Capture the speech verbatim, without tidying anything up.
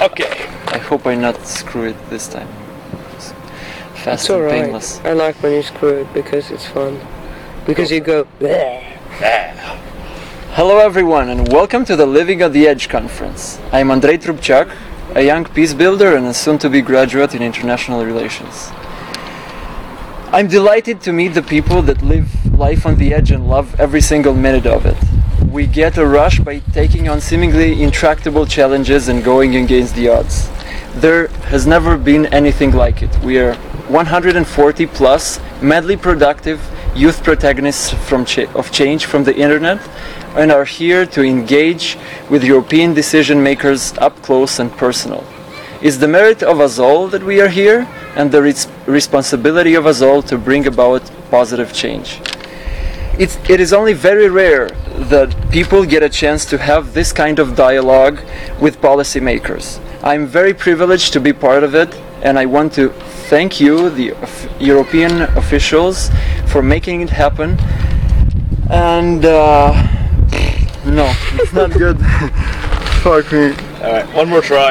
Okay. I hope I not screw it this time. It's fast It's and alright. painless. I like when you screw it because it's fun. Because you go, bleh. Hello everyone and welcome to the Living on the Edge conference. I'm Andrei Trubchak, a young peace builder and a soon-to-be graduate in international relations. I'm delighted to meet the people that live life on the edge and love every single minute of it. We get a rush by taking on seemingly intractable challenges and going against the odds. There has never been anything like it. We are one hundred forty plus madly productive youth protagonists from cha- of change from the internet and are here to engage with European decision makers up close and personal. It's the merit of us all that we are here and the res- responsibility of us all to bring about positive change. It's, it is only very rare that people get a chance to have this kind of dialogue with policymakers. I'm very privileged to be part of it, and I want to thank you, the of- European officials, for making it happen. And uh, no, it's not good. Fuck me. Alright, one more try.